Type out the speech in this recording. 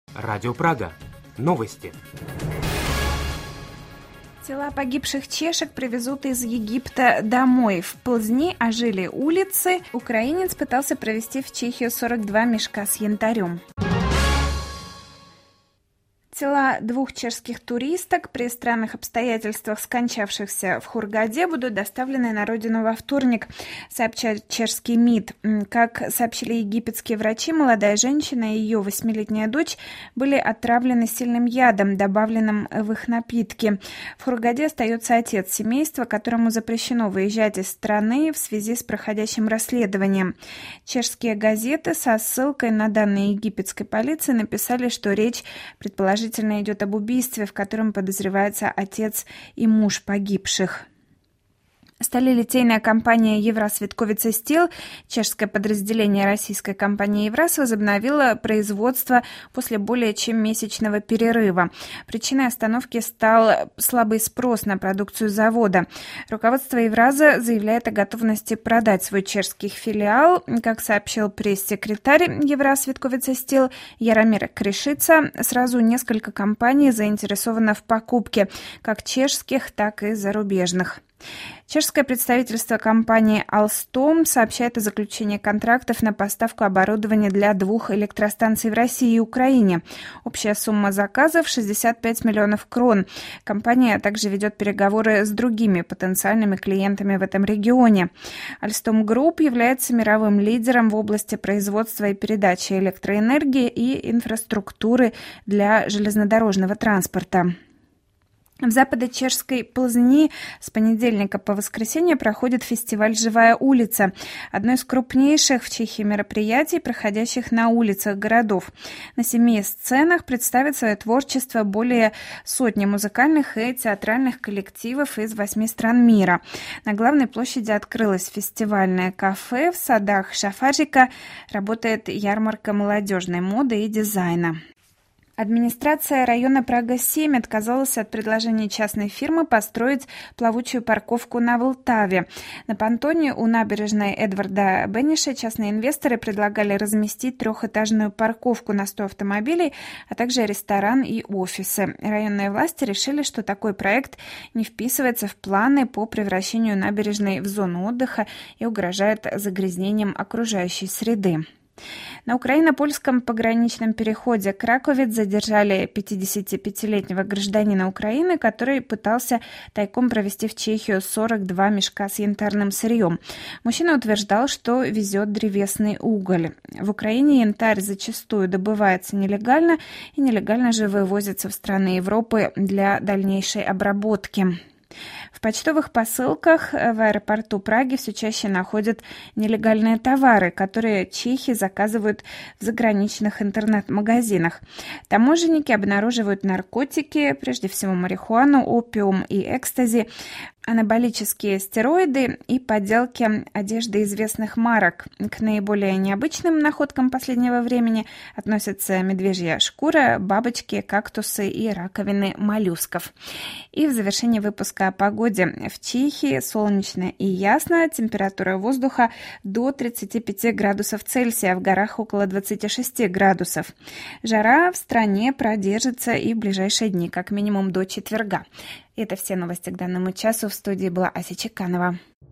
Радио Прага. Новости. Тела погибших чешек привезут из Египта домой. В Плзни ожили улицы. Украинец пытался провезти в Чехию 42 мешка с янтарем. Тела 2 чешских туристок при странных обстоятельствах, скончавшихся в Хургаде, будут доставлены на родину во вторник, сообщает чешский МИД. Как сообщили египетские врачи, молодая женщина и ее 8-летняя дочь были отравлены сильным ядом, добавленным в их напитки. В Хургаде остается отец семейства, которому запрещено выезжать из страны в связи с проходящим расследованием. Чешские газеты со ссылкой на данные египетской полиции написали, что речь предположительно идет об убийстве, в котором подозревается отец и муж погибших. Сталелитейная компания Еврасветковица Стил, чешское подразделение российской компании Евраз, возобновила производство после более чем месячного перерыва. Причиной остановки стал слабый спрос на продукцию завода. Руководство Евраза заявляет о готовности продать свой чешский филиал. Как сообщил пресс-секретарь Еврасветковица Стил Яромир Кришица, сразу несколько компаний заинтересовано в покупке как чешских, так и зарубежных. Чешское представительство компании Alstom сообщает о заключении контрактов на поставку оборудования для 2 электростанций в России и Украине. Общая сумма заказов – 65 миллионов крон. Компания также ведет переговоры с другими потенциальными клиентами в этом регионе. Alstom Group является мировым лидером в области производства и передачи электроэнергии и инфраструктуры для железнодорожного транспорта. В западно-чешской Плзни с понедельника по воскресенье проходит фестиваль «Живая улица», одно из крупнейших в Чехии мероприятий, проходящих на улицах городов. На 7 сценах представит свое творчество более сотни музыкальных и театральных коллективов из 8 стран мира. На главной площади открылось фестивальное кафе, в садах Шафарика работает ярмарка молодежной моды и дизайна. Администрация района Прага-7 отказалась от предложения частной фирмы построить плавучую парковку на Влтаве. На понтоне у набережной Эдварда Бениша частные инвесторы предлагали разместить 3-этажную парковку на 100 автомобилей, а также ресторан и офисы. Районные власти решили, что такой проект не вписывается в планы по превращению набережной в зону отдыха и угрожает загрязнением окружающей среды. На украино-польском пограничном переходе Краковец задержали 55-летнего гражданина Украины, который пытался тайком провезти в Чехию 42 мешка с янтарным сырьем. Мужчина утверждал, что везет древесный уголь. В Украине янтарь зачастую добывается нелегально и нелегально же вывозится в страны Европы для дальнейшей обработки. В почтовых посылках в аэропорту Праги все чаще находят нелегальные товары, которые чехи заказывают в заграничных интернет-магазинах. Таможенники обнаруживают наркотики, прежде всего марихуану, опиум и экстази, анаболические стероиды и подделки одежды известных марок. К наиболее необычным находкам последнего времени относятся медвежья шкура, бабочки, кактусы и раковины моллюсков. И в завершении выпуска о погоде. В Чехии солнечно и ясно, температура воздуха до 35 градусов Цельсия, в горах около 26 градусов. Жара в стране продержится и в ближайшие дни, как минимум до четверга. Это все новости к данному часу. В студии была Ася Чеканова.